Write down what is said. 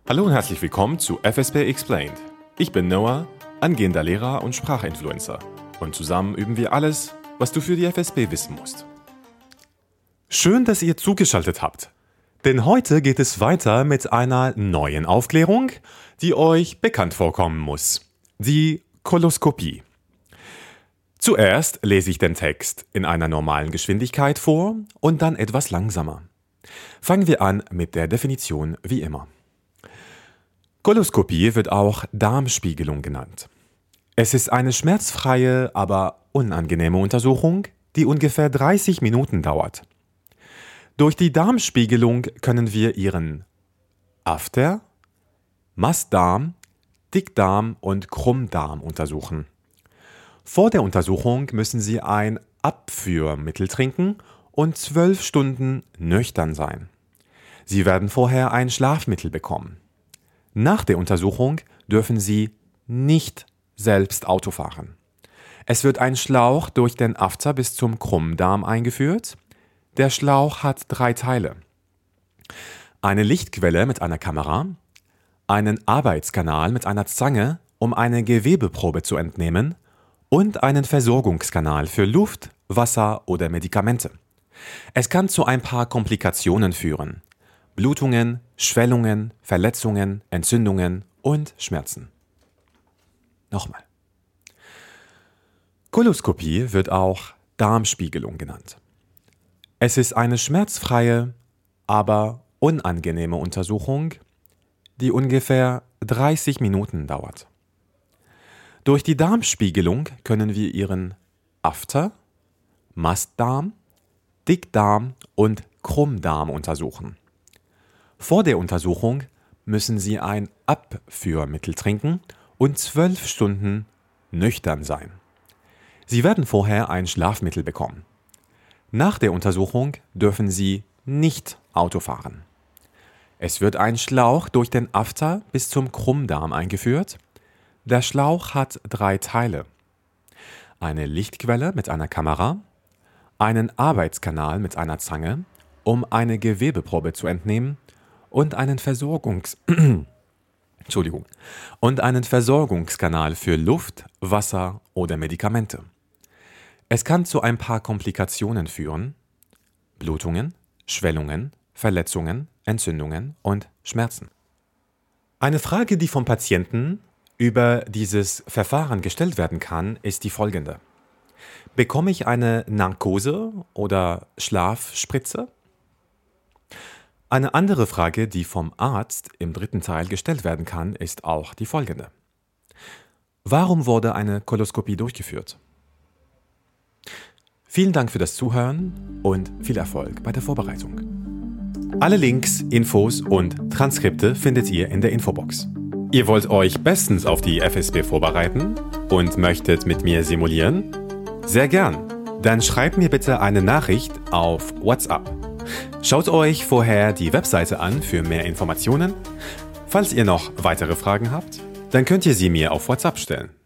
Hallo und herzlich willkommen zu FSB Explained. Ich bin Noah, angehender Lehrer und Sprachinfluencer. Und zusammen üben wir alles, was du für die FSB wissen musst. Schön, dass ihr zugeschaltet habt. Denn heute geht es weiter mit einer neuen Aufklärung, die euch bekannt vorkommen muss. Die Koloskopie. Zuerst lese ich den Text in einer normalen Geschwindigkeit vor und dann etwas langsamer. Fangen wir an mit der Definition wie immer. Koloskopie wird auch Darmspiegelung genannt. Es ist eine schmerzfreie, aber unangenehme Untersuchung, die ungefähr 30 Minuten dauert. Durch die Darmspiegelung können wir Ihren After-, Mastdarm, Dickdarm und Krummdarm untersuchen. Vor der Untersuchung müssen Sie ein Abführmittel trinken und 12 Stunden nüchtern sein. Sie werden vorher ein Schlafmittel bekommen. Nach der Untersuchung dürfen Sie nicht selbst Auto fahren. Es wird ein Schlauch durch den After bis zum Krummdarm eingeführt. Der Schlauch hat 3 Teile. Eine Lichtquelle mit einer Kamera, einen Arbeitskanal mit einer Zange, um eine Gewebeprobe zu entnehmen, und einen Versorgungskanal für Luft, Wasser oder Medikamente. Es kann zu ein paar Komplikationen führen. Blutungen, Schwellungen, Verletzungen, Entzündungen und Schmerzen. Nochmal. Koloskopie wird auch Darmspiegelung genannt. Es ist eine schmerzfreie, aber unangenehme Untersuchung, die ungefähr 30 Minuten dauert. Durch die Darmspiegelung können wir Ihren After-, Mastdarm, Dickdarm und Krummdarm untersuchen. Vor der Untersuchung müssen Sie ein Abführmittel trinken und 12 Stunden nüchtern sein. Sie werden vorher ein Schlafmittel bekommen. Nach der Untersuchung dürfen Sie nicht Auto fahren. Es wird ein Schlauch durch den After bis zum Krummdarm eingeführt. Der Schlauch hat 3 Teile. Eine Lichtquelle mit einer Kamera, einen Arbeitskanal mit einer Zange, um eine Gewebeprobe zu entnehmen, und einen Versorgungskanal für Luft, Wasser oder Medikamente. Es kann zu ein paar Komplikationen führen: Blutungen, Schwellungen, Verletzungen, Entzündungen und Schmerzen. Eine Frage, die vom Patienten über dieses Verfahren gestellt werden kann, ist die folgende: Bekomme ich eine Narkose oder Schlafspritze? Eine andere Frage, die vom Arzt im 3. Teil gestellt werden kann, ist auch die folgende: Warum wurde eine Koloskopie durchgeführt? Vielen Dank für das Zuhören und viel Erfolg bei der Vorbereitung. Alle Links, Infos und Transkripte findet ihr in der Infobox. Ihr wollt euch bestens auf die FSB vorbereiten und möchtet mit mir simulieren? Sehr gern. Dann schreibt mir bitte eine Nachricht auf WhatsApp. Schaut euch vorher die Webseite an für mehr Informationen. Falls ihr noch weitere Fragen habt, dann könnt ihr sie mir auf WhatsApp stellen.